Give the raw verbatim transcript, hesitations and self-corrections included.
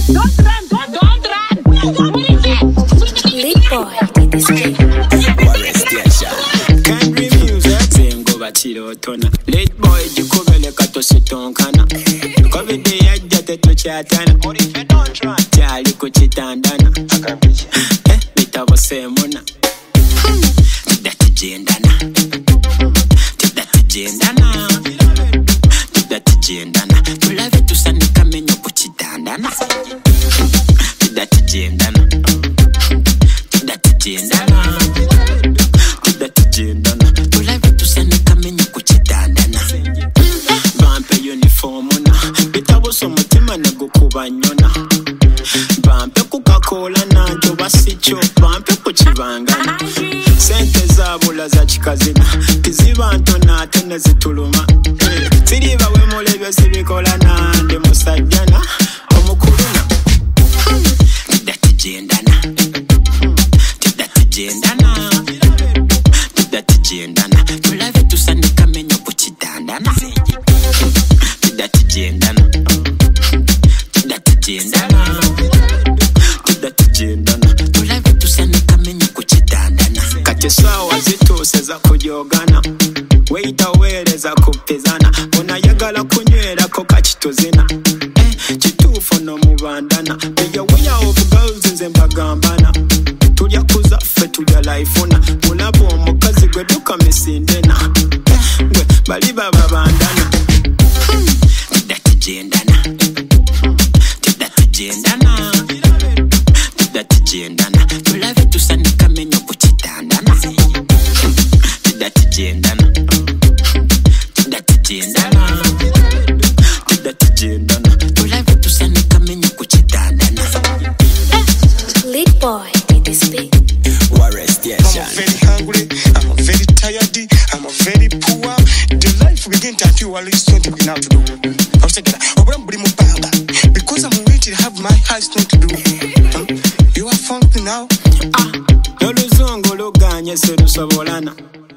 Don't run, don't, don't run. What is it? Lead boy, did this game. Can't refuse it. Zengo batiro tona. Lead boy, jikubele kato sitonkana. Covid yajja tetuchatana. Chali kuchitandana. Eh, bitabo semona. Tidatijendana. Tidatijendana. Tidatijendana. Tulave tusanika menyo kuchitandana. Tidatijendana. Tidatijendana. Tidatijendana. Tulave tusanika menyo kuchitandana. Bampe uniform na. Bitabo somutima negukubanyona. Bampe kukakola nanjo basicho. Bampe kuchibangana. Sente zabula za chikazina. Tiziba ntona ate nezituluma. Siriba we mulebyo sibikola nande musajjana. Omukuluna. Tidatijendana. Tidatijendana. Tidatijendana. Tulave tusanika menyo kuchitandana. Tidatijendana. Tidatijendana. Tidatijendana. Tulave tusanika menyo kuchitandana. Kati sawa zituuse za kujogana. Weita weeleza kupizana. Unayagala kunywerako kachituzina. Eh, kituufu no mubandana. Beya way of girls nze mbagambana. Tulya kuza ffe tulya laifuna. Mulaba omukazi gwe duka misindena. Eh, gwe bali baba bandana. Tidatijendana. Tidatijendana. Tidatijendana. Tulave tusanika menyo kuchitandana. Tidatijendana. Tidatijendana. Tidatijendana. Tulave tusanika menyo kuchitandana. Lead boy, did this thing. Warrest I'm very hungry, I'm very tired, I'm very poor. The life we begin to until at least twenty we now to do. I was saying, I'm bring my banga because I'm waiting to have my eyes not to do. Huh? You are funky now. Ah, oluzungu luganye serusobolana.